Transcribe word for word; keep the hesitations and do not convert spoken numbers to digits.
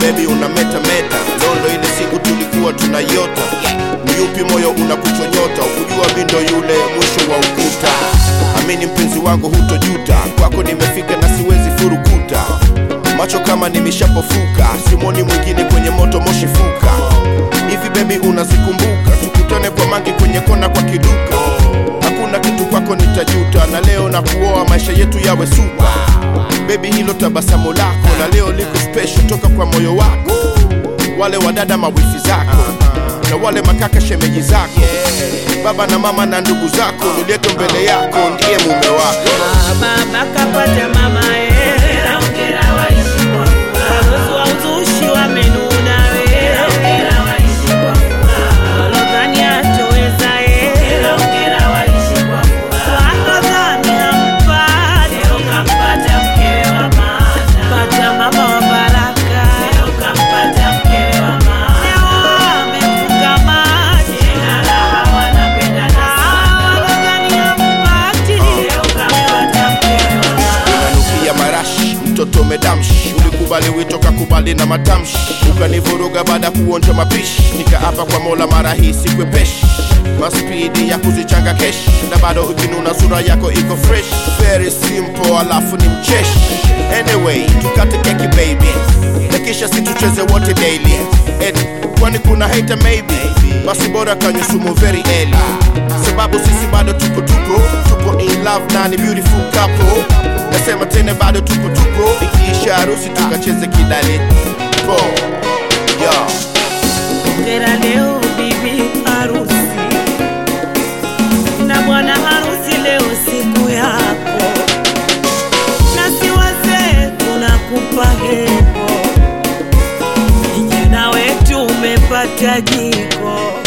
baby unameta meta. Londo ile siku tulikuwa tunayota. Miyupi moyo unakuchonyota, ukujua bindo yule mwisho wa ukuta. Amini mpenzi wangu hutojuta, kwako nimefika na siwezi furukuta. Macho kama nimeshapofuka, simoni mwingine kwenye moto moshi fuka. Hivi baby unazikumbuka, tukutane kwa mangi kwenye kona kwa kiduka. Hakuna kitu kwako nitajuta, na leo na kuoa maisha yetu yawe supa. Baby hilo tabasamu lako, na leo liko special toka kwa moyo wako. Wale wadada mawifi zako, na wale makaka shemeji zako, baba na mama na ndugu zako, nileto mbele yako ndiye mume wako. Baba kapata mama eh, ongera waishi kwa furaha. Wazazi wa uzushi wamenuna we, ongera waishi kwa furaha. Walodhani hatoweza eh, ongera waishi kwa furaha. Walodhani hampati, leo kampata mkewe wa maana. Pata mama wa baraka, leo kampata mkewe wa maana. Leo amefunga maji, tena raha wanapendana sana. Walodhani hampati, leo kampata mkewe wa maana. Unanukia marashi, mtoto medamshi, ulikubali wito kakubali na matamshi. Ukanivuruga baada kuonja mapishi, nikaapa kwa Mola mara hii sikwepeshi. Maspidi ya kuzichanga kesh, na bado ukinuna sura yako iko fresh. Very simple alafu ni mcheshi. Anyway, tukate keki baby, na kisha situcheze wote daily. Ed, kwani kuna hater maybe? Basi bora kanyusumu very early, sababu sisi bado tupo tupo tupo in love na ni beautiful couple. Nasema tena bado tupo tupo, ikiisha harusi tukacheze kidali po. Yo, ongera leo bibi harusi, na bwana harusi leo siku yako. Na si wazee tunakupa heko, kijana wetu umepata jiko.